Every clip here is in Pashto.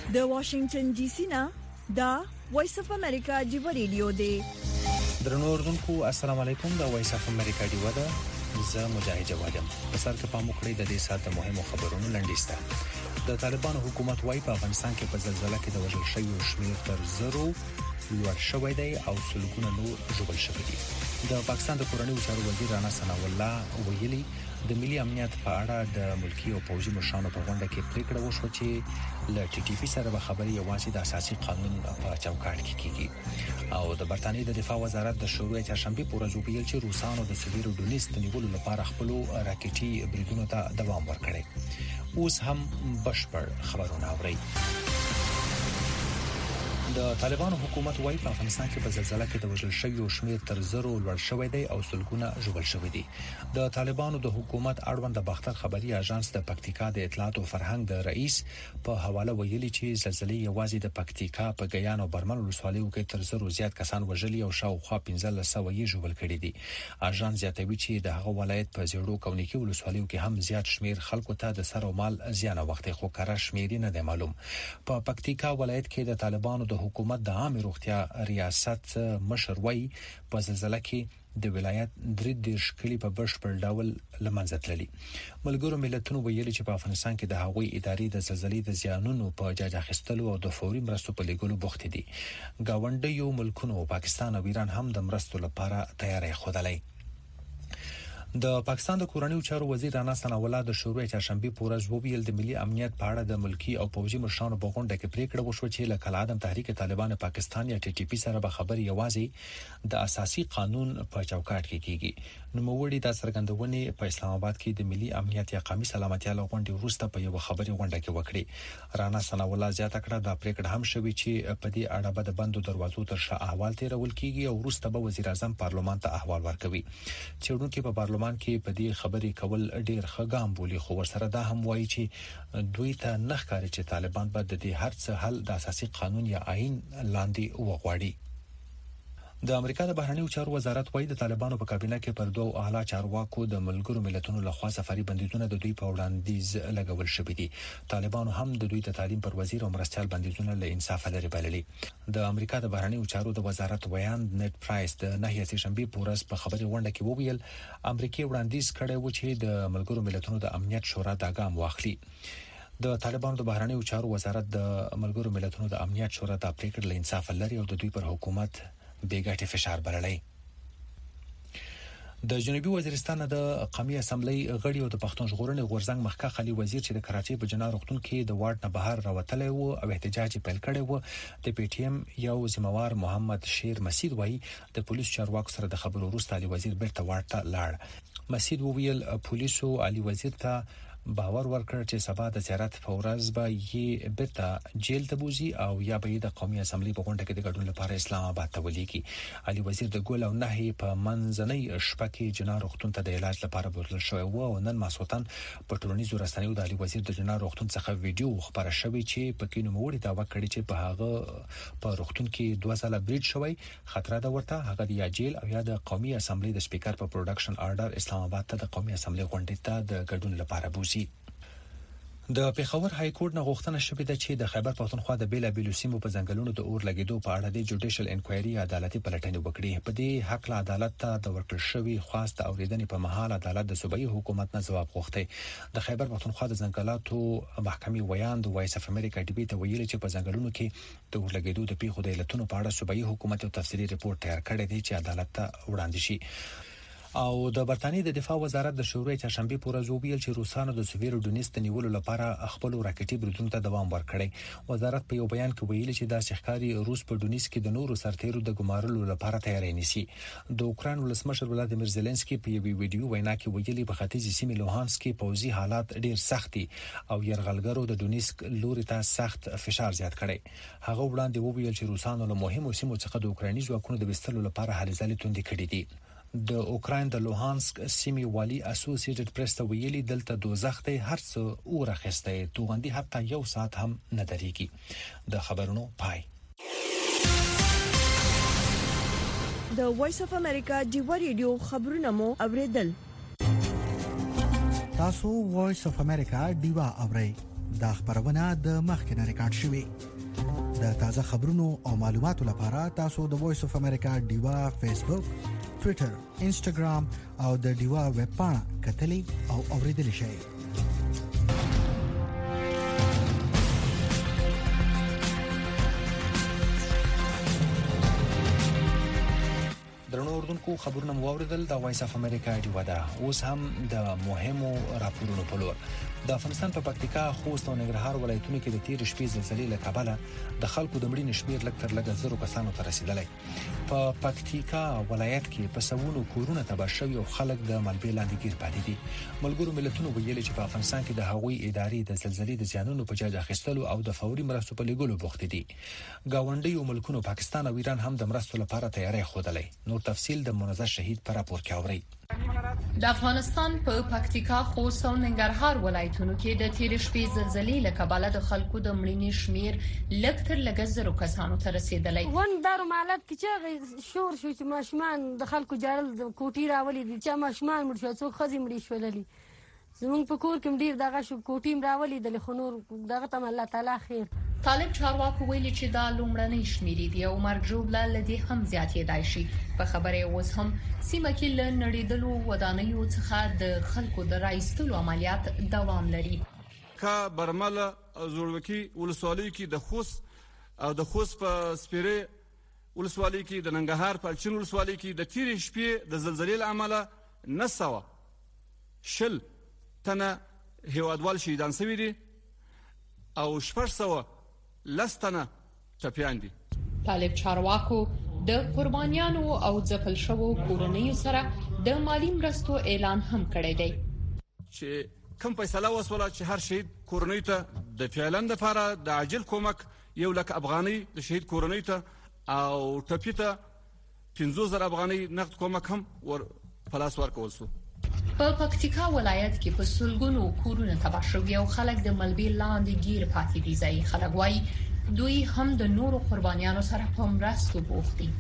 د واشنگټن ډي سي نه دا وایس اف امریکا دی ریډیو دی. درنو اوردونکو السلام علیکم. دا وایس اف امریکا دی ودا زه مجاهد جوادم. په سر کې پام وکړئ د دې ساعت مهمو خبرونو لنډیسته. د طالبانو حکومت وايي په افغانستان کې په زلزلہ کې د وژل شویو شمیر تر 0 لوړ شوی دی او سلګونه نور ژوبل شوي دي. د پاکستان د کورنیو چارو وزیر رانا ثناء الله ویلي د ملي امنیت په اړه د ملکی او پوځي مشرانو په غونډه کې پریکړه وشوه چې ل ټي ټي پی سره به خبري یوازې د اساسي قانون په چوکاټ کې کیږي. او د برتانیې د دفاع وزارت د شروع چهارشنبه پر ورځ ویل چې روسانو د سویرو ډونیس د نیولو لپاره خپل راکټي بریدونو ته دوام ورکړي. اوس هم بشپړ خبرونه اوري. د طالبانو حکومت وايي په افغانستان کې په زلزلہ کې د وژل شویو شمیر تر 0 لوړ شوی دی او سلګونه ژوبل شوی دي. د طالبانو د حکومت اړوند د باختر خبري اژانس د پکتیکا د اطلاعات او فرهنګ د رئیس په حواله ویلي چې زلزلې یوازې د پکتیکا په ګیان او برمل ولسوالیو کې تر 0 زیات کسان وژلي او شاوخوا 1500 یې ژوبل کړي دي. اژانس زیاتوي چې د هغه ولایت په زیړو کونیکي ولسوالیو کې هم زیات شمیر خلکو ته د سر او مال زیان وخت خو کار شمیر نه دی معلوم. په پکتیکا ولایت کې د طالبانو د حکومت د عامه روغتیا ریاست مشر وای په زلزلہ کې د ولایت درې دیش کلی په بشپړ ډول لمنځه تللی. ملګرو ملتونو ویلي چې په افغانستان کې د هغوی ادارې د زلزلې د زیانونو په جاج اخیستلو او د فوري مرستو په لګولو بوخت دي. گاونډیو ملکونو پاکستان او ایران هم د مرستو لپاره تیاری خودلای. د پاکستان د کورنیو چارو وزیر رانا ثناء الله د شروع چهارشنبه په ورځ وویل د ملي امنیت په اړه د ملکی او پوځي مشرانو په غونډه کې پریکړه وشوه چې لکه العادم تحریک طالبان پاکستان یا ټي ټي پی سره به خبري یوازې د اساسي قانون په چوکاټ کې کیږي. نو موړي د سرګندونې په اسلام آباد کې د ملي امنیت یا قومي سلامتیا لغونډي وروسته په یو خبري غونډه کې وکړي. رانا ثناء الله زیاته کړه د پریکړه هم شوې چې په دې اړه به د بندو دروازو تر شا احوال تیرول کیږي او وروسته به وزیر اعظم پارلمان ته احوال ورکوي. چېرونکو په پارلمان کې په دې خبري کول ډیر ښه بولی خو ورسره دا هم وایي چې دوی ته نه ښکاري چې طالبان به د دې هر څه حل د اساسي قانون یا آئین لاندې وغواړي. د امریکا د بهرنیو چارو وزارت وايي د طالبانو په کابینه کې پر دوه اعلی چارواکو د ملګرو ملتونو لخوا سفاري بندیزونه د دوی په وړاندیز لګول شوې دي. طالبانو هم د دوی د تعلیم پر وزیر او مرستيال بندیزونه له انصاف لري بللي. د امریکا د بهرنیو چارو د وزارت ویان نت پرایس د نهیه شنبه پورس په خبري غونډه کې وویل امریکا وړاندیز کړی و چې د ملګرو ملتونو د امنیت شورا د ګام واخلي. د طالبانو د بهرنیو چارو وزارت د ملګرو ملتونو د امنیت شورا د پریکړې له انصاف لري او د دوی پر حکومت بیګټي فشار بللی. د جنوبي وزیرستان د قومي اسمبلی غړي او د پښتون ژغورنې غورځنګ مخکښ علي وزیر چې د کراچۍ په جنار روغتون کې د وارډ نه بهر راوتلی وو او احتجاج پیل کړی وو. د پی ټی ایم یو ذمہوار محمد شیر مسید وایي د پولیسو چارواکو سره د خبرو وروسته علي وزیر بیرته وارډ ته لاړ. مسید وویل پولیسو علي وزیر ته باور ورکړ چې سبا د زیارت په ورځ به یې بیرته جیل ته بوزي او یا به د قومي اسمبلی په غونډه کې د ګډون لپاره اسلام آباد ته ولېږي. علي وزیر د ګول او نهي په منځنۍ شپه کې جنار روغتون ته د علاج لپاره بوتل شوی و او نن ماسوتن په ټولنیزو رسنیو د علي وزیر د جنار روغتون څخه ویډیو خبره شوې چې په کې نوموړي دعوا کړې چې په هغه په روغتون کې 2 ځله بریډ شوی خطر ده ورته هغه د جیل او یا د قومي اسمبلی د سپیکر په پروډکشن آرډر اسلام آباد ته د قومي اسمبلی غونډې ته د ګډون لپاره بوزي. د پیښور های کورټ نه غوښتنه شوې ده چې د خیبر پښتونخوا د بیلابیلو سیمو په ځنګلونو د اور لګیدو په اړه د جوډیشل انکوایري عدالتي پلټنې وکړي. په دې حق له عدالت ته د ورکړل شوی خواست اوریدنې په محل عدالت د صوبایي حکومت نه جواب غوښتي. د خیبر پښتونخوا د ځنګلاتو محکمې ویان د وایس اف امریکا ټي وي ته ویلي چې په ځنګلونو کې د اور لګیدو د پیښو د علتونو په اړه صوبایي حکومت یو تفصیلي ریپورت تیار کړی دی چې عدالت ته وړاندې شي. او د برتانیې د دفاع وزارت د شروع چهارشنبه په ورځ ویل چې روسانو د سویرو ډونیس د نیولو لپاره خپل راکټي بریدونو ته دوام ورکړي. وزارت په یو بیان کې ویلي چې دا ښکاری روس په ډونیس کې د نورو سرتیرو د ګمارلو لپاره تیاری نیسي. د اوکران ولسمشر ولادیمیر زيلنسکي په یوه ویډیو وینا کې ویلي په ختیځ سیمه لوهانسک کې پوځي حالات ډیر سخت دي او يرغلګرو د ډونیسک لوري ته سخت فشار زیات کړي. هغه وړاندې وویل چې روسانو له مهمو سیمو څخه د اوکراني ځواکونو د وستلو لپاره هلې ځلې توندې کړې دي. د اوکران د لوهانسک سیمې والی اسوسییټډ پریس ته ویلي دلته دوزخ ته هر څه اورخسته توغندي حتی یو ساعت هم نه درېږي. د خبرونو پای. د وایس اف امریکا دی ریډیو خبرونه مو اوریدل. تاسو وایس اف امریکا دیوا اورئ دا خبرونه د مخکنه ریکارډ شوې. د تازه خبرونو او معلوماتو لپاره تاسو د وایس اف امریکا ډیوا فیسبوک، ټوئیټر، انسټاګرام او د ډیوا ویب پاڼه کتلی او اوریدلی شئ. درنو اردوونکو خبرونه مو واوریدل. د وایس اف امریکا ډیوا ده. اوس هم د مهمو راپورونو په لور. د افغانستان په پکتیکا، خوست او ننګرهار ولایتونو کې د تیر شپې زلزلې له کبله د خلکو د مړینې شمیر لږ تر لږه 0 کسانو ته رسیدلی. په پکتیکا ولایت کې په سوونو کورونه تباه شوي او خلک د ملبې لاندې گیر پاتې دي. ملګرو ملتونو ویلي چې په افغانستان کې د هغوی ادارې د زلزلې د زیانونو په جاج اخیستلو او د فوري مرستو په لګولو بوخت دي. ګاونډیو ملکونو پاکستان او ایران هم د مرستو لپاره تیاری ښودلې. نور تفصیل د منظر شهید پر راپور کې اوري. د افغانستان په پکتیکا، خوست او ننګرهار ولایتونو کې د تیر شپې زلزلې له کبله د خلکو د مړینې شمیر لږ تر لږه 0 کسانو ته رسیدلی. ون دارو مالت کې چې شور شو چې ماشومان د خلکو جړل د کوټي راولي دي چې ماشومان مړ شو، څوک خزي مړي شوللی. زمونږ په کور کې ډیر دغه شو کوټیم راولي د خنور دغه تم الله تعالی خیر. طالب چارواکو ویلي چې دا لومړنۍ شمیرې دي او مرګ ژوبله لدی هم زیاتېدای شي. په خبره اوس هم سیمه کې ل نړیدلو ودانیو څخه د خلکو د راایستلو عملیات دوام لري. کا برمله زوړوکی ولسوالۍ کې د خوست او د خوست په سپیره ولسوالۍ کې د ننګرهار په چین ولسوالۍ کې د تیر شپې د زلزلې عمله نسوه شل تنه هیوادوال شهیدان شوي دي او 600 لستنه ټپیان دي. طالب چارواکو د قربانیانو او ځپل شوو کورنیو سره د مالی مرستو اعلان هم کړی دی. چې کوم فیصله وسوله چې هر شهید کورنۍ ته د فعلن لپاره د عاجل کومک 1,00,000 افغانۍ د شهید کورنۍ ته او ټپی ته 50,000 افغانۍ نقد کومک هم پلاس ورکول شو. په پکتیکا ولایت کې په سلګونو کورونه تباه شوي او خلک د ملبې لاندې گیر پاتې دي. ځای خلک وایي دوی هم د نورو قربانیانو سره په مرستو بوخت دي.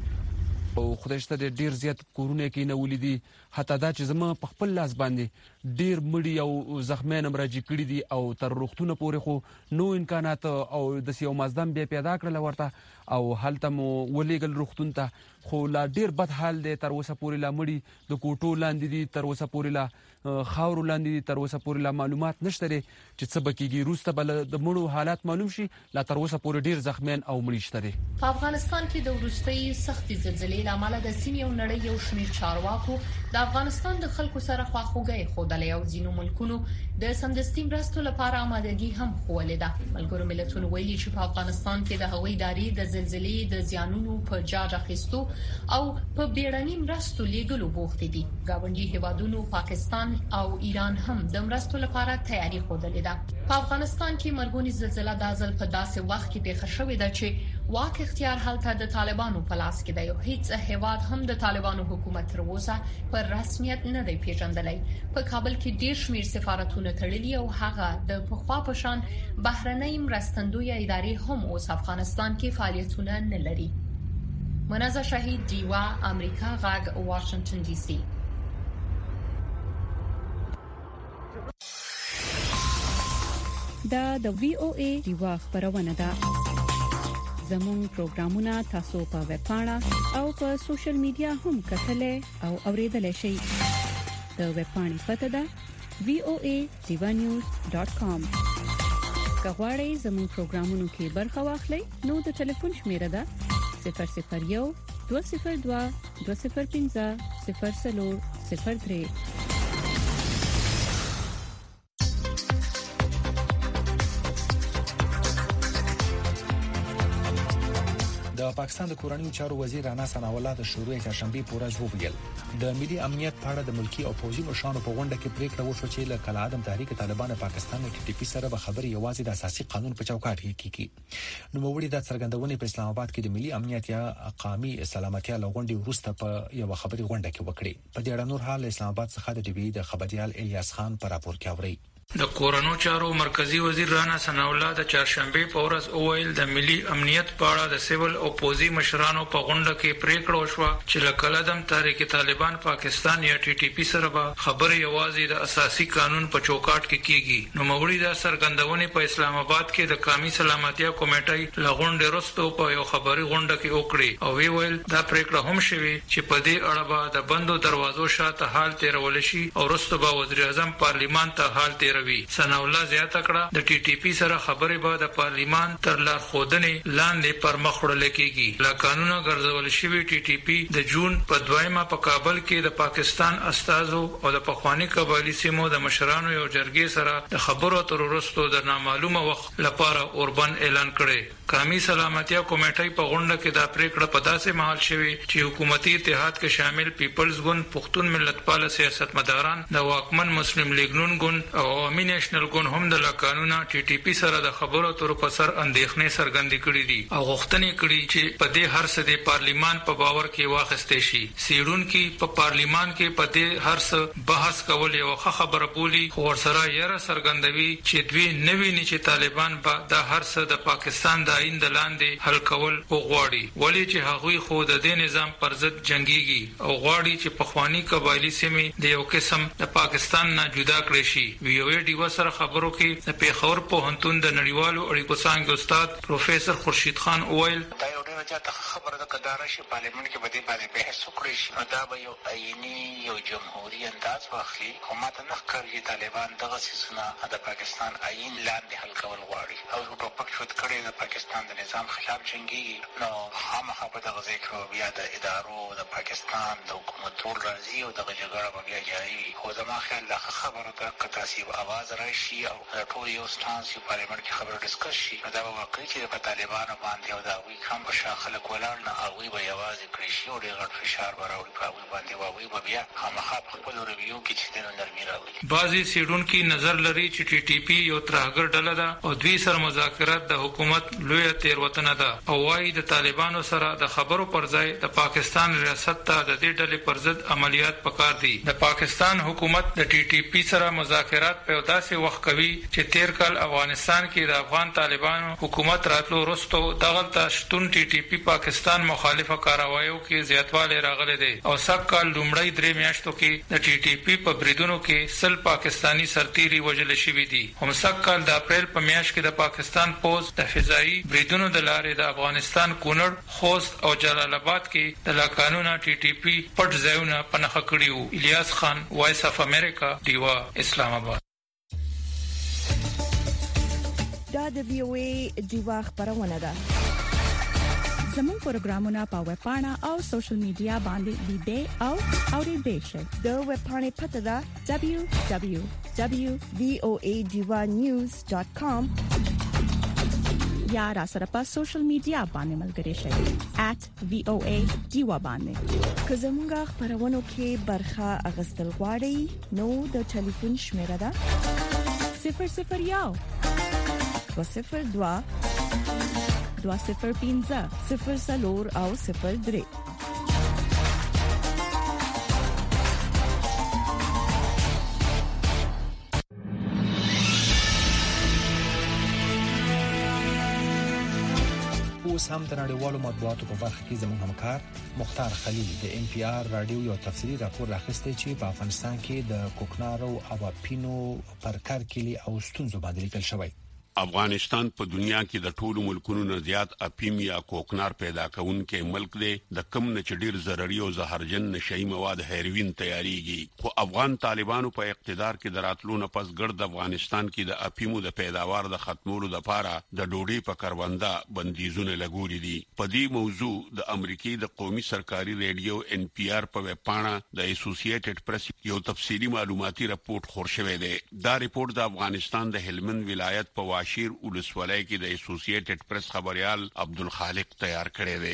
او خدای شته ډیر زیات کورونه کې نه ولیدي، حتی دا چې زما په خپل لاس باندې ډیر مړي او زخمیان مراجع کړي دي او تر روغتونه پورې خو نو امکانات او د سیو مازدم بیا پیدا کړل ورته او هلته مو ولېګل روغتون ته، خو لا ډیر بد حال دی. تر اوسه پورې لا مړي د کوټو لاندې دي، تر اوسه پورې لا خاور لاندې دي، تر اوسه پورې لا معلومات نشته دي چې څه بکیږي. روسته بل د مړو حالات معلوم شي، لا تر اوسه پورې ډیر زخمیان او مړي شته دي. په افغانستان کې د وروستۍ سختي زلزلې لامل د سیمې او نړۍ یو شمېر چارواکو د افغانستان د خلکو سره خواخوږي ښودلې او ځینو ملکونو د سمدستي مرستو لپاره آمادګي هم ښودلې ده. ملګرو ملتونو ویلي چې په افغانستان کې د هغوی ادارې د زلزلې د زیانونو په جاج اخیستو او په بیړني مرستو لیږلو بوخت دي. ګاونډي هیوادونو پاکستان او ایران هم د مرستو لپاره تیاری ښودلې ده. په افغانستان کې مرګونی زلزلہ د ځل په داسې وخت کې پیښه شوې ده چې واک اختیار هلته د طالبانو په لاس کې دی او هیڅ هیواد هم د طالبانو حکومت تر اوسه پر رسمیت نه دی پیژندلی. په کابل کې ډیر شمیر سفارتونه تړلي او هغه د پخوا په شان بهرنۍ مرستندوی ادارې هم اوس افغانستان کې فعالیتونه نه لري. منظر شهید، ډیوا امریکا غږ، واشنگټن ډي سي. دا د وی او ای ډیوا خبرونه ده. زموږ پروګرامونه تاسو په ویب پاڼه او په سوشل میډیا هم کتلای او اوریدلای شئ. د ویب پاڼې پته ده voanews.com. که غواړئ زموږ پروګرامونو کې برخه واخلئ نو د ټلیفون شمیره ده 001 202 205 0403. د پاکستان د کورنیو چارو وزیر رانا ثناءالله د شروع چهارشنبه په ورځ وویل د ملي امنیت په اړه د ملکی او پوځي مشرانو په غونډه کې پریکړه وشوه چې له کله عدم تحریک طالبان پاکستان او ټي پی سره به خبرې یوازې د اساسي قانون په چوکاټ کې کیږي. نو موږ د څرګندونې په اسلام آباد کې د ملي امنیت یا قومي سلامتیا لغونډې وروسته په یو خبري غونډه کې وکړي. په دې اړه نور حال اسلام آباد څخه د ټي وي د خبريال الیاس خان پر راپور کې اوري. د کورونو چارو مرکزی وزیر رانا ثناء الله د چهارشنبه په ورځ اویل د ملي امنیت په اړه د سیول او پوزي مشرانو په غونډه کې پریکړه وشوه چې لکلدم تحریک طالبان پاکستان یا ټي ټي پی سره به خبرې یوازې د اساسي قانون په چوکاټ کې کیږي. نو موري د سرګندونې په اسلام آباد کې د قومي سلامتیا کمیټې لغونډه رستو په یو خبري غونډه کې وکړي او ویل دا پریکړه هم شوه چې په دې اړه به د بندو دروازو شاته حال تیرول شي او رستو به وزیر اعظم پارلیمان ته حال تیر ثناء الله زیاته کړه د ټي ټي پی سره خبرې به د پارلیمان تر لارښودنې لاندې پر مخ وړل کېږي. لا قانون ګرځول شوی ټي ټي پی د جون په 2 په کابل کې د پاکستان استازو او د پخوانی قبایلی سیمو د مشرانو یو جرګې سره د خبرو اترو وروسته د نامعلومه وخت لپاره اوربند اعلان کړي. قومي سلامتیا کمیټې په غونډه کې دا پریکړه په داسې مهال شوی چې حکومتي اتحاد کې شامل پیپلز ګوند، پښتون ملتپال سیاستمداران، د واکمن مسلم لیگ نون ګوند او عوامي نېشنل ګوند هم د قانون ټي ټي پی سره د خبرو اترو په سر اندېښنې څرګندې کړې دي او غوښتنې کړې چې په دې هر څه د پارلیمان په باور کې واخیستې شي. سیډونکو په پارلیمان کې په دې هر څه بحث کول یو خبره بولی، خو ورسره یې څرګندوي چې دوی نوی نه چې طالبان به د هر څه د پاکستان د آئین د لاندې حل کول وغواړي، ولی چې هغوی خو د دې نظام پر ضد جنگيږي او غواړي چې پخوانی قبایلی سیمې د یو قسم د پاکستان نه جدا کړي شي. ویو ډیو سره خبرو کې د پیښور پوهنتون د نړیوالو اړیکو څانګې استاد پروفیسور خورشید خان اویل دا یو ډېر ځاته خبره ده کدار شي پارلیمنت کې بده باندې بحث وکړي شي دا به یو آئینی یو جمهوریت انداز واخلي. خو ماته نه ښکاري طالبان دغه سیسونه د پاکستان آئین لاندې حل کول غواړي او ټوپک شوت کړي د پاکستان د نظام خلاف جنگي. نو خامخا په دغه ځای کې بیا د ادارو د پاکستان د حکومت ټول راځي او دغه جګړه به بیا جاري. خو زما خیال دا خبره ده که تاسو आवाज راشي او ټول یو ستانس په پارلیمنت کې خبره ډسکس شي دا به واقعي چې په طالبانو باندې او دا وی کوم په خلک ولاړ نه او وی به یوازې کړی شي او ډېر غټ فشار به راوړي په وی باندې او وی به بیا خامخا په خپل ریویو کې چې د نرمي راوړي. بعضي سیډونکو نظر لري چې ټي ټي پی یو ترهګر ډله ده او دوی سره مذاکرات د حکومت لوی تیروتنه ده او وايي د طالبانو سره د خبرو پر ځای د پاکستان ریاست ته د دې ډلې پر ضد عملیات پکار دي. د پاکستان حکومت د ټي ټي پی سره مذاکرات په داسې وخت کوي چې تیر کال افغانستان کې د افغان طالبانو حکومت راتلو وروسته دغه شتون ټي ټي پی پاکستان مخالفه کاروایو کې زیاتوالی راغلی دی او سږ کال لومړی 3 میاشتو کې د ټي ټي پی په بریدونو کې 100 پاکستانی سرتیري وژل شوي دي. هم سږ کال د اپریل په میاشت کې د پاکستان پوز د فضایي بریدونو د لارې د افغانستان کونړ، خوست او جلال آباد کې د لاقانونه ټي ټي پی پټ ځایونه په نښه کړي وو. الیاس خان، وایس اف امریکا، ډیوا، اسلام آباد. دا د وی او ای ډیوا خبرونه ده. زموږ پروګرامونه په ویب پاڼه او سوشل میډیا باندې لیدئ او اورئ شئ. د ویب پاڼې پته ده www.voanews.com یا را سره په سوشل میډیا باندې ملګري شئ @voa ډیوا باندې. که زموږ خبرونه کې برخه اغستل غواړئ نو د ټلیفون شمیره ده 001 202 205 00 او 03. اوس هم د نړیوالو مطبوعاتو په برخه کې زموږ همکار مختار خلیل د ام پی آر رادیو یو تفصیلي راپور راخسته چې په افغانستان کې د کوکنارو او اپینو پر کارکلی او ستونزو باندې لیکل شوی. افغانستان په دنیا کې د ټولو ملکونو نه زیات اپیم یا کوکنار پیدا کوونکی ملک دی د کم نه چې ډیر ضرري او زهرجن نشئی مواد هیروین تیاریږي. خو افغان طالبانو په اقتدار کې دراتلو نه پس ګرد افغانستان کې د اپیمو د پیداوار د ختمولو لپاره د ډوډۍ په کرواندا بندیزونه لګولې دي. په دې موضوع د امریکای د قومي سرکاري ریډیو ان پی آر په ویب پاڼه د اسوسییټډ پریس یو تفصیلی معلوماتي راپور خور شوی دی. دا راپور د افغانستان د هلمند ولایت په شیر ولسوالۍ کې د اسوسییټډ پریس خبريال عبدالخالق تیار کړی دی.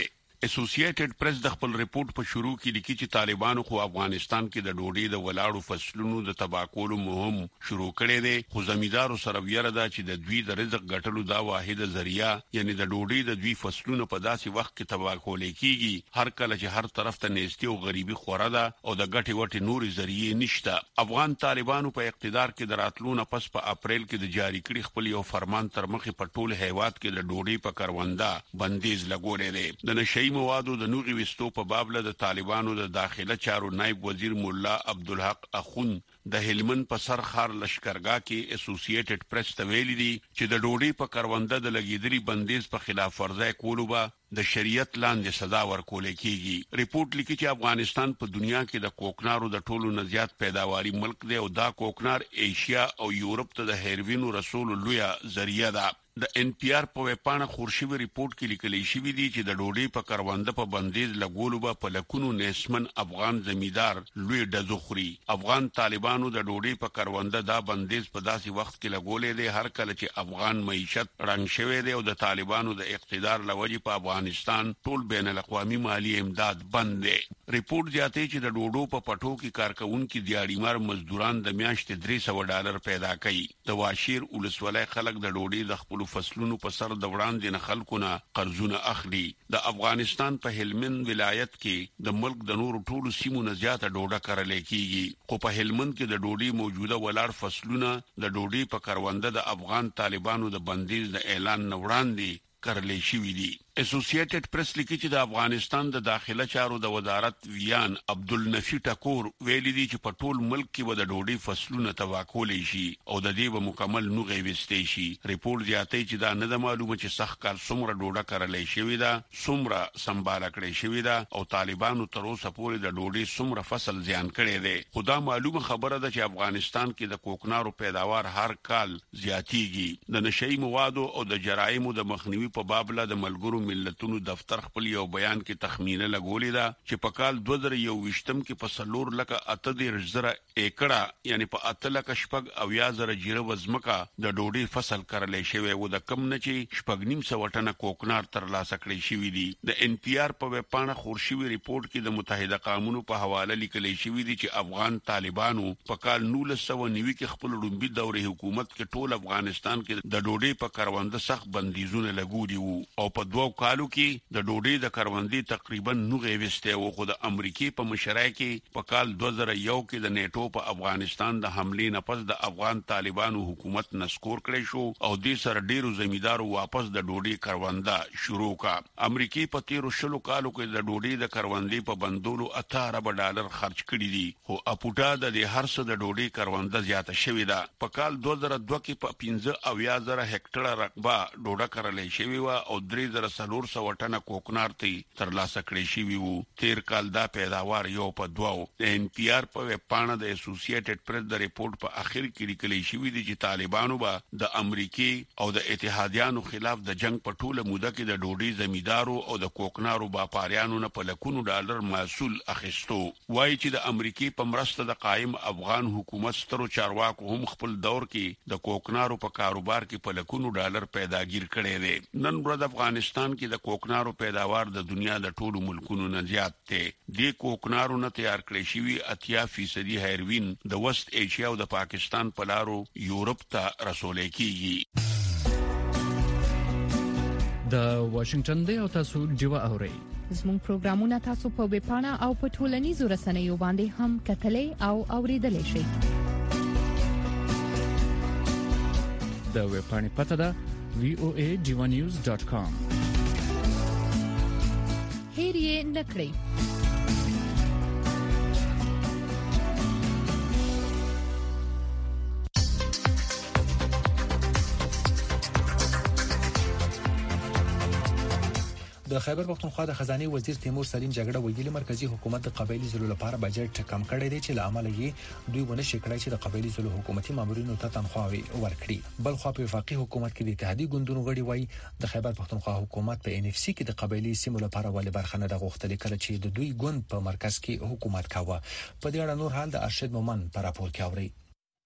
اسوسییټډ پریس د خپل ریپورت په شروع کې لیکي چې طالبانو خو افغانستان کې د ډوډۍ د ولاړو فصلونو د تباکولو مهم شروع کړي دي، خو زمیندارو سره ویره ده چې د دوی د رزق ګټلو دا واحده ذریعہ یعنی د ډوډۍ د دوی فصلونو په داسې وخت کې تباکول کیږي هر کله چې هر طرف ته نېستي او غریبي خوره ده او د ګټي وټي نوري ذریعہ نشته. افغان طالبانو په اقتدار کې د راتلونو پس په اپریل کې د جاری کړي خپل یو فرمان تر مخې په ټول هیواد کې د ډوډۍ په کرونده بندیز لګولې دی. د نشئی موادو د نوغي وستو په باب له د طالبانو د داخله چارو نائب وزیر مولا عبدالحق اخون د هلمند په سرخار لشکرګاه کې اسوسییټډ پریس ته ویلي دي چې د ډوډۍ په کرونده د لګیدري بندیز په خلاف ورزي کولو به د شریعت لاندې سزا ورکول کیږي. ریپورت لیکي چې افغانستان په دنیا کې د کوکنارو د ټولو نه زیات پیداواري ملک دی او دا کوکنار ایشیا او یورپ ته د هیروینو رسول لویا ذریعہ ده. د ان پی آر په وپانه خورشیوي ریپورت کې لیکل شوی دی چې د ډوډۍ په کرونده په بندیز لګولو به په لکونو نسمن افغان زمیندار لوی دزخري. افغان طالبانو د ډوډۍ په کرونده دا بندیز په داسې وخت کې لګولې دی هر کله چې افغان معیشت رنګ شوی دی او د طالبانو د اقتدار لوجې په افغانستان ټول بین الاقوامي مالی امداد بند دی. ریپورت زیاتوي چې د ډوډو په پټو کې کارکونکو دیاړیمار مزدوران د میاشتې $300 پیدا کوي. د واشیر ولسوالۍ خلک د ډوډۍ د خپل فصلونو په سر د وړاندې نه خلکونه قرضونه اخلي. د افغانستان په هلمند ولایت کې د ملک د نورو ټولو سیمو نه زیاته ډوډۍ کرل کیږي، خو په هلمند کې د ډوډۍ موجوده ولاړ فصلونه د ډوډۍ په کرونده د افغان طالبانو د بندیز د اعلان نه وړاندې کرلې شوې دي. اسوسییټډ پریس لیکي چې د افغانستان د داخله چارو د وزارت ویان عبدالنفی ټکور ویلي دي چې په ټول ملک کې به د ډوډۍ فصلونه تباکول شي او د دې به مکمل نوغې وستې شي. ریپورت زیاتوي چې دا نه د معلومه چې سخت کال څومره ډوډۍ کرلې شوې ده، څومره سمبال کړې شوې ده او طالبانو تر اوسه پورې د ډوډۍ څومره فصل زیان کړی دی. خو دا معلومه خبره ده چې افغانستان کې د کوکنارو پیداوار هر کال زیاتیږي. د نشئی موادو او د جرایمو د مخنیوي په باب له د ملګرو ملتونو دفتر خپل یو بیان کې تخمینه لګولې ده چې په کال 2021 کې په 4,38,000 ایکړه یعنی په 8,80,000 جیره وزمکه د ډوډۍ فصل کرلې شوی او د کم نه چې 9.5 ټنه کوکنار تر لاسه کړی شوی دی. د ان پی آر په وپانه خورشیوي ریپورت کې د متحده قومونو په حواله لیکل شوی دی چې افغان طالبانو په کال 1990 کې خپل لومبي دورې حکومت کې ټول افغانستان کې د ډوډۍ په کرونده سخت بندیزونه لګولي وو او په 2 کالو کې د ډوډۍ د کروندې تقریبا نوغې وسته او خو د امریکای په مشرۍ کې په کال 2001 کې د نیټو په افغانستان د حملې نه پس د افغان طالبانو حکومت نسکور کړی شو او د سر ډیرو زمیندارو واپس د ډوډۍ کرونده شروع کا. امریکای په 13 کالو کې د ډوډۍ د کروندې په بندولو $18 خرج کړی دي خو اپوټا د هر څه د ډوډۍ کرونده زیاته شوې ده. په کال 2002 کې په 15,000 هکټره رقبه ډوډۍ کرلې شوې و او 3,400 ټنه کوکنار تی تر لاسه کړی شوی وو. تیر کال دا پیداوار یو په 2. د ان پی آر په وپانه د اسوسییټډ پریس د ریپورت په اخر کې لیکل شوی دی چې طالبانو به د امریکای او د اتحادیانو خلاف د جنگ په ټوله موده کې د ډوډۍ زمیندارو او د کوکنارو باپاریانو نه په لکونو ډالر محصول اخیستو. وایي چې د امریکای په مرسته د قائم افغان حکومت سترو چارواکو هم خپل دور کې د کوکنارو په کاروبار کې په لکونو ډالر پیداګیر کړي دي. نن ورځ افغانستان کې د کوکنارو پیداوار د دنیا د ټولو ملکونو نه زیات دی. د کوکنارو نه تیار کړی شوی 80% هیروین د وست ایشیا او د پاکستان په لارو یورپ ته رسول کیږي. د واشنگټن دی او تاسو جوا اورئ. زموږ پروګرامونه تاسو په ویب پاڼه او په ټولنیزو رسنیو باندې هم کتلای او اوریدلای شئ. د ویب پاڼې پته ده voajivanews.com. هیر یې نکړئ. د خیبر پختونخوا د خزانه وزیر تیمور سلیم جګړه ویلي مرکزی حکومت د قبایلی ضلع لپاره بجټ کم کړی دی چې لامل یې دوی ونه شکړای چې د قبایلی ضلع حکومتي مامورینو ته تنخواهي ورکړي. بل خو په وفاقي حکومت کې د اتحادیې ګوندونو غړي وایي د خیبر پختونخوا حکومت په ان اف سي کې د قبایلی سیمو لپاره ولې برخه نه غوښتل کړي چې د دوی ګوند په مرکز کې حکومت کاوه. په دې اړه نور حال د ارشد مومن پر راپور کې اوري.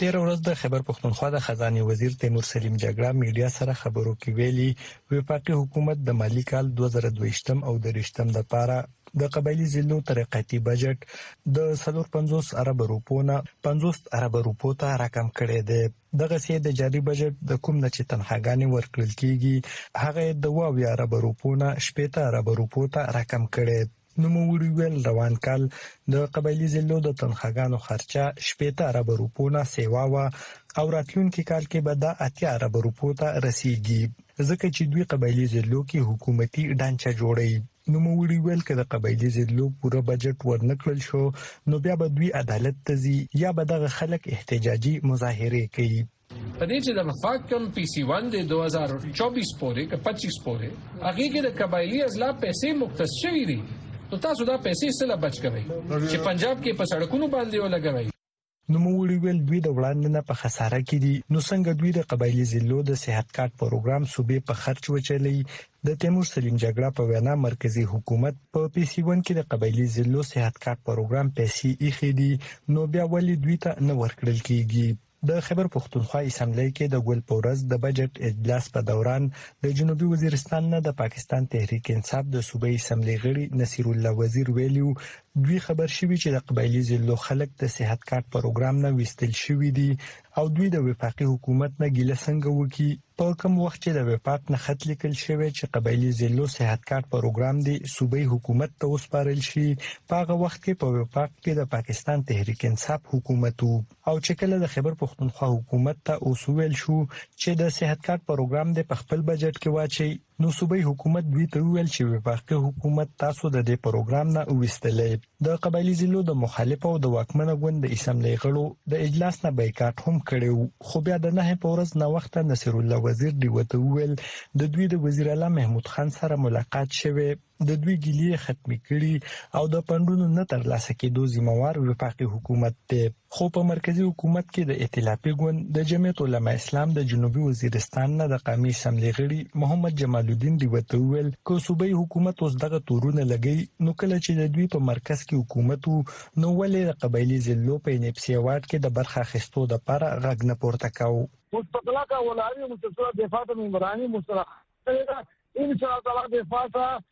تیر ورځ د خیبر پښتونخوا د خزانه وزیر تیمور سلیم جګړه میډیا سره خبرو کې ویلي وفاقي حکومت د مالی کال 2022 او 23 لپاره د قبایلی ضلعو ترقیاتي بجټ د 450 ارب روپو نه 50 ارب روپو ته راکم کړی دی. دغه سي د جاري بجټ د کوم نه چې تنخواګانې ورکړل کیږي هغه د 20 ارب روپو نه 70 ارب روپو ته راکم کړی. نوموړي ویل روان کال د قبایلی ضلعو د تنخواګانو خرچه 70 ارب روپو نه سیوا وا او راتلونکي کال کې به د 80 ارب روپو ته رسیدي ځکه چې دوی قبایلی ضلعو کې حکومتي ډانچه جوړي. نوموړي ویل چې د قبایلی ضلعو پوره بجټ ورنکړل شو نو بیا به دوی عدالت ته ځي یا به دغه خلک احتجاجي مظاهره کوي. پدې چې د وفاق کم پی سی 1 د 2024 پورې که 25 پورې هغه کې د قبایلی اضلاع پیسې مختص شوې دي نو تاسو دا پیسې سره بچ کوئ چې پنجاب کې په سړکونو باندې ولګوي. نوموړي ویل دوی د وړاندې نه په خساره کې دي نو څنګه دوی د قبایلی ضلعو د صحت کارت پروګرام صوبې په خرچ وچلي. د تیمور سلیم جګړه په وینا مرکزی حکومت په پی سی 1 کې د قبایلی ضلعو صحت کارت پروګرام پیسې ایښې دي نو بیا ولې دوی ته نه ورکړل کیږي. د خیبر پښتونخوا اسمبلی کې د ګل پورز د بجټ اجلاس په دوران د جنوبي وزیرستان نه د پاکستان تحریک انصاف د صوبې اسمبلی غړي نصیر الله وزیر ویلو دوی خبر شوی چې د قبایلی ضلعو خلک د صحت کارت پروګرام نه وستل شوی دي او دوی د وفاقي حکومت نه ګیله څنګه وکي په کوم وخت چې د وفاق نه خط لیکل شوی چې قبایلی ضلعو صحت کارت پروګرام دی صوبې حکومت ته وسپارل شي په هغه وخت کې په وفاق کې د پاکستان تحریک انصاف حکومت او چې کله د خیبر پښتونخوا حکومت ته اوسول شو چې د صحت کارت پروګرام د خپل بجټ کې واچي نو صوبې حکومت دوی ته ویل چې وفاقي حکومت تاسو د دې پروګرام نه وستلې. د قبایلی ضلعو د مخالف او د واکمنه ګوند د اسمبلی غړو د اجلاس نه بایکاټ هم کړو خو بیا د نه په ورځ نه وخت نصیر الله وزیر دی وته ویل د دوی د وزیر اعلی محمود خان سره ملاقات شوه د دوی ګیلې ختمي کړي او د پندونو نه ترلاسه کېدو ذمہوار وفاقي حکومت ته. خو په مرکزی حکومت کې د ائتلافي ګوند د جمعیت علماء اسلام د جنوبي وزیرستان نه د قومي اسمبلی غړي محمد جمال الدین دی وته ویل کو صوبې حکومت اوس دغه تورونه لګي نو کله چې د دوی په مرکز کې حکومت نو ولې قبایلی ضلعو په نفسي واټ کې د برخه خستو د لپاره غږ نه پورته کاوه. مستقلا ولایي مستقلا دفاع ممبرانی مستقلا ان شاء الله دفاع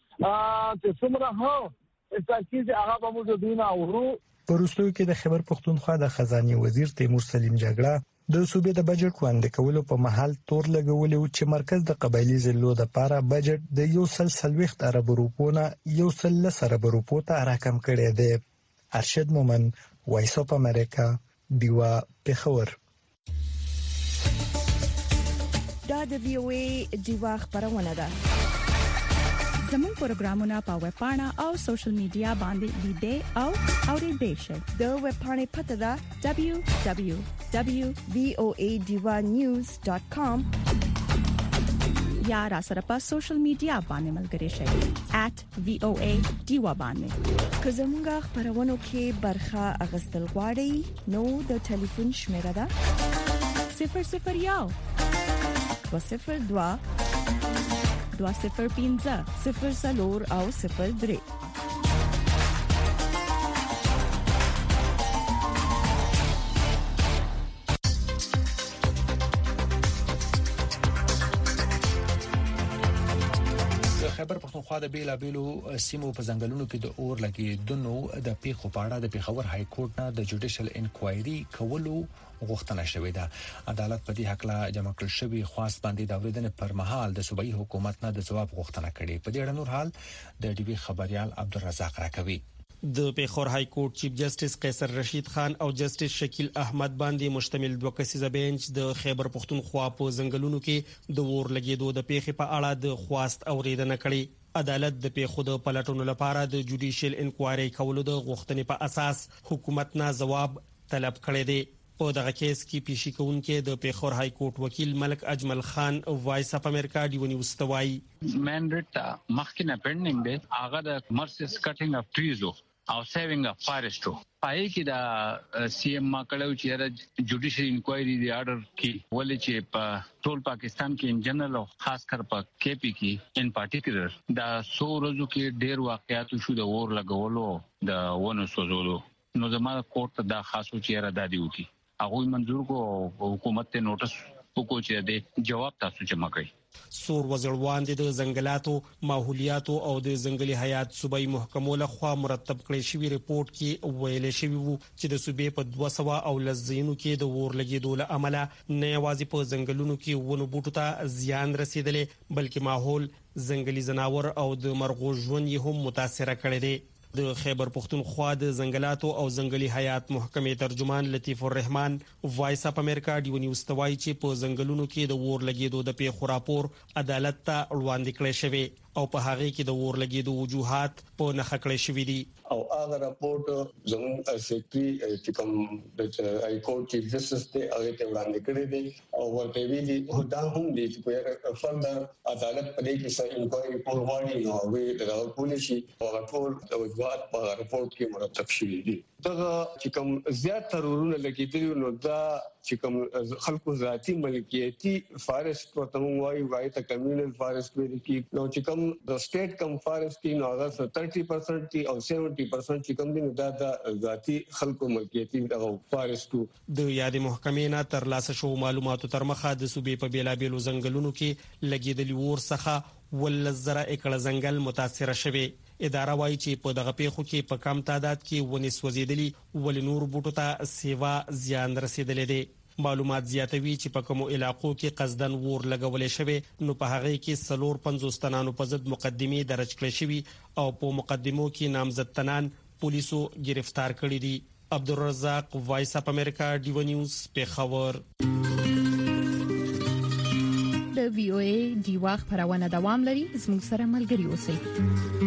چې څومره هو تاکید هغه به موږ دینه اورو. پرستو کې د خیبر پښتونخوا د خزانه وزیر تیمور سلیم جګړه د صوبې د بجټ وړاندې کولو په محل تور لګولې او چې مرکز د قبایلی ضلعو د لپاره بجټ د 130 ارب روپو نه 110 ارب روپو ته راکم کړی دی. ارشد مومن وایس اف امریکا دیوا پېښور. دا د وی او ای دیوا خبرونه ده. زموږ پروګرامونه په ویب پاڼه او سوشل میډیا باندې لیدئ او اوریدئ شئ. د ویب پاڼې پته ده www.voadivanews.com یا را سره په سوشل میډیا باندې ملګري شئ @voa diva باندې. که زموږ خبرونه کې برخه اغستل غواړئ نو د ټلیفون شمیره ده 001 202 205 00 او 03. خیبر پښتونخوا د بیلابیلو سیمو په ځنګلونو کې د اور لګیدنو د پیښو په اړه د پیښور های کورټ نه د جوډیشل انکوایري کولو غوښتنه شوې ده. عدالت په دې حق لا جمع کړل شوی خواست باندې د اوریدنې پر مهال د صوبایي حکومت نه د جواب غوښتنه کړې. په دې اړه نور حال د ډي بي خبريال عبدالرزاق راکوي. د پیښور های کورټ چیف جسټس قیصر رشید خان او جسټس شکیل احمد باندې مشتمل دوه کسیزه بنچ د خیبر پښتونخوا په ځنګلونو کې د اور لګیدو د پیښې په اړه د خواست اوریدنه کړې. عدالت د پیښو د پلټونو لپاره د جوډیشل انکوایري کولو د غوښتنې په اساس حکومت نه جواب طلب کړی دی. په دغه کیس کې پیشي کوونکې د پیښور های کورټ وکیل ملک اجمل خان وایس اف امریکا ډیو نیوز توای مینډیټ مخکینه پینډینګ دی هغه د کمرشل کټینګ اف ټریز او سیوینګ اف فارست پای کې دا سی ایم ما کړو چې جوډیشل انکوایري دی آرډر کې ولې چې په ټول پاکستان کې ان جنرال او خاص کر په کې پی کې ان پارټیکولر دا 100 ورځو کې ډېر واقعیات شو د اور لګولو د ونه سوزولو نو زموږ کورټ دا خاصو چیرې دادی وتی هغه منظور کو حکومت ته نوټس وکړو چې د جواب تاسو جمع کړئ. سور وزیروان د ځنګلاتو ماحولیاتو او د ځنګلي حیات صوبایي محکمو لخوا مرتب کړی شوی ریپورت کې ویل شوی وو چې د صوبې په 200 او لزینو کې د اور لګیدو له امله نه یوازې په ځنګلونو کې ونو بوټو ته زیان رسیدلې بلکې ماحول ځنګلي ځناور او د مرغو ژوند یې هم متاثر کړی دی. د خیبر پختونخوا د ځنګلاتو او ځنګلي حیات محکمې ترجمان لطیف الرحمن وایس اپ امریکا ډیو نیوز توای چې په ځنګلونو کې د اور لګیدو د پیښو راپور عدالت ته وړاندې کړی شوی او په هغه کې د اور لګیدو وجوهات په نخښه کړی شوی دي. او هغه راپورټ زموږ سیکریټري چې کوم د ای کورټ چیف جسټس ته هغه ته وړاندې کړی دی او ورته ویلي دا هم دي چې په فردر عدالت په دې کې څه انکوایري کول غواړي نو هغه د پولیسي او ټول د وجوهات په راپورټ کې مرتب شوي دي. دا چې کوم زیات ترورونه لګیدل نو دا چې کوم خلکو ذاتی ملکیتي فارست ورته وایي ته کمیونل فارست ویل کی نو چې کوم د سټیټ کم فارست کې نو هغه 30% او 70% چې کوم دي د ذاتی خلکو ملکیتي د فارستو. د یادې محکمې نه تر لاسه شو معلوماتو تر مخه د صوبې په بیلابېلو ځنګلونو کې لګیدلي اور څخه 1000 ایکړه ځنګل متاثر شوی. اداره وايي چې په دغه پیښو کې په کم تعداد کې ونې سوځېدلي ولې نور بوټو ته سیوا زیان رسیدلی دی. معلومات زیاتوي چې په کومو علاقو کې قصدن اور لګولې شوی نو په هغه کې 450 تنانو په ضد مقدمې درج کړې شوی او په مقدمو کې نامزد تنان پولیسو گرفتار کړي دي. عبدالرزاق وایس اپ امریکا ډیو نیوز پیښور. د وی او ای ډیوا خبرونه دوام لري. زموږ سره ملګري اوسئ.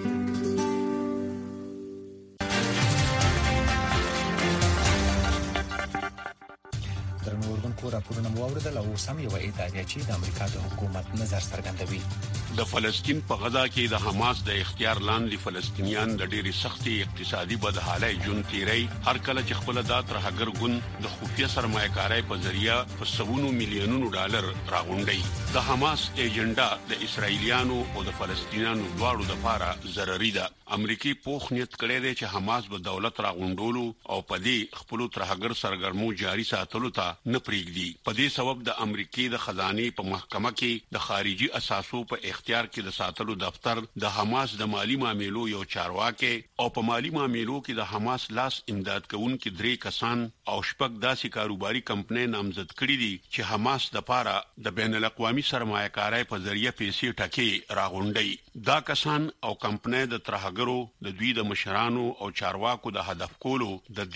راپورونه موریدل او سم یو اداري چې د امریکا د حکومت نظر څرګندوي. د فلسطین په غزا کې د حماس د اختیار لاندې فلسطینیان د ډېری سختي اقتصادي بدحالۍ جون تیری هر کله چې خپل د ترهګر ګوند د خفیه سرمایه‌کارۍ په ذریعہ په سوونو میلیونونو ډالر راغونډي. د حماس ایجنډا د اسرایلیانو او د فلسطینیانو دواړو لپاره ضرري ده. امریکای پوخ نیت کړی دی چې حماس به دولت راغونډولو او په دې خپل ترهګر سرګرمو جاري ساتلو ته نه پریږدي. په دې سبب د امریکای د خزانه په محکمه کې د خارجي اساسو په اختیار کې د ساتلو دفتر د حماس د مالی معاملو یو چارواکي او په مالی معاملو کې د حماس لاس امداد کوونکي 3 کسان او شپږ داسې کاروباري کمپنۍ نامزد کړي دي چې حماس د پاره د بین الاقوامي سرمایه‌کارۍ په ذریعہ پیسې ټکي راغونډي. دا کسان او کمپنۍ د ترهګرو د دوی د مشرانو او چارواکو د هدف کولو د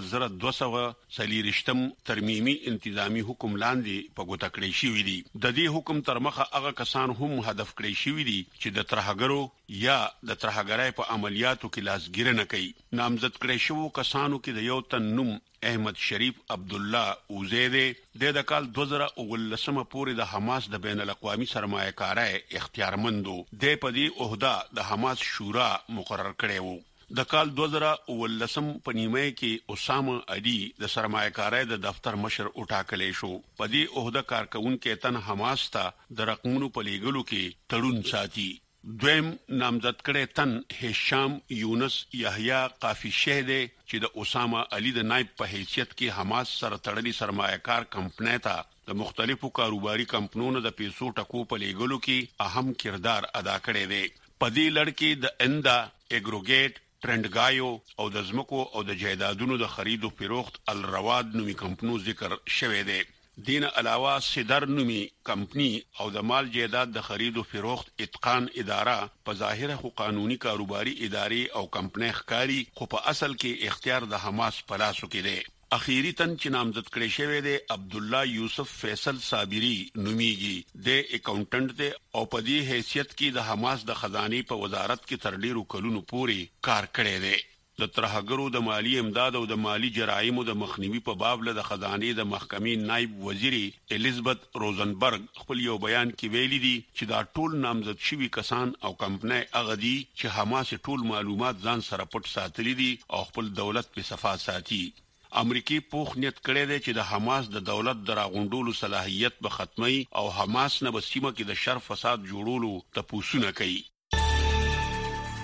1200 ترمیمي انتظامی حکم لاندې په ګوته کړی شوی دی. د دې حکم تر مخه هغه کسان هم هدف کړی شوی دي چې د ترهګرو یا د ترهګرۍ په عملیاتو کې لاسګیره نه کوي. نامزد کړی شوو کسانو کې د یو تن نوم احمد شریف عبد الله اوزیده د کال 2019 پورې د حماس د بین الاقوامي سرمایه‌کارۍ اختیارمندو د پدې عہده د حماس شورا مقرر کړی وو. د کال 2019 په نیمه کې اسامه علي د سرمایه‌کارۍ د دفتر مشر وټاکلې شو. په دې عہده کارکونکو تن حماس ته د رقمونو په لیږلو کې تړون ساتي. دویم نامزد کړي تن هشام یونس یحیی قافی شهده چې د اسامه علي د نائب په حیثیت کې حماس سره تړلي سرمایه‌کار کمپنۍ ته د مختلفو کاروباري کمپنونو د پیسو ټکو په لیږلو کې اهم کردار ادا کړی دی. په دې لړ کې د اندا اګروګیټ ترندګایو او د زمکو او د جایدادونو د خرید او فروخت الرواد نومي کمپنو ذکر شوی دی. دین علاوه صدر نومي کمپنی او د مال جایداد د خرید او فروخت اتقان اداره په ظاهره خو قانوني کاروباري ادارې او کمپنۍ ښکاری خو په اصل کې اختیار د حماس په لاسو کې دی. اخیری تن چې نامزد کړی شوی دی عبد الله یوسف فیصل صابری نومیږي. د اکاونټنټ دی او په دې حیثیت کې د حماس د خزانه په وزارت کې تر ډیرو کلونو پورې کار کړی دی. د ترهګرو د مالی امداد او د مالی جرایمو د مخنیوي په باب له د خزانه د محکمې نائب وزیری الیزابت روزنبرګ خپل یو بیان کې ویلي دي چې دا ټول نامزد شوي کسان او کمپنۍ هغه دي چې حماس ټول معلومات ځان سره پټ ساتلي دي او خپل دولت په صفا ساتي. امریکای پوخ نیت کړی دی چې د حماس د دولت د راغونډولو صلاحیت به ختمي او حماس نه به سیمه کې د شر فساد جوړولو تپوسونه کوي.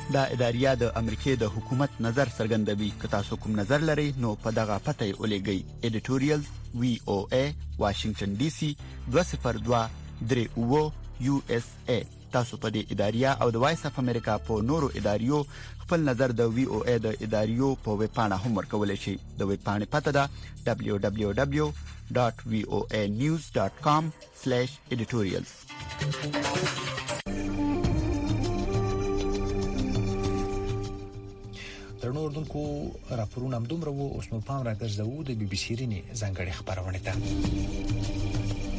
دا اداریه د امریکای د حکومت نظر څرګندوي. که تاسو کوم نظر لرئ نو په دغه پته ولېږئ. editorial VOA Washington DC 202 USA. تاسو په دې اداریه او د وایس اف امریکا په نورو اداریو خپل نظر د VOA د اداریو په ویب پاڼه هم ورکولای شئ. د ویب پاڼې پته ده www.voanews.com/editorials. درنو اردوونکو راپورونه هم دومره وو. اوس نو پام راګرځوو د BBC رینې ځانګړي خبرونه ته.